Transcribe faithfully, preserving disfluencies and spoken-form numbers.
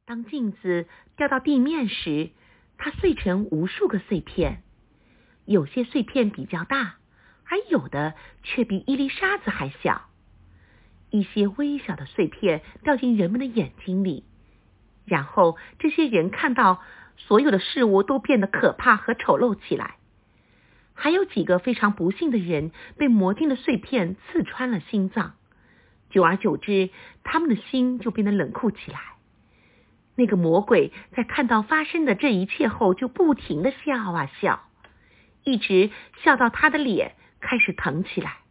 当镜子掉到地面时，它碎成无数个碎片，有些碎片比较大，而有的却比一粒沙子还小。一些微小的碎片掉进人们的眼睛里，然后这些人看到所有的事物都变得可怕和丑陋起来。还有几个非常不幸的人被魔镜的碎片刺穿了心脏，久而久之，他们的心就变得冷酷起来。那个魔鬼在看到发生的这一切后，就不停地笑啊笑，一直笑到他的脸开始疼起来。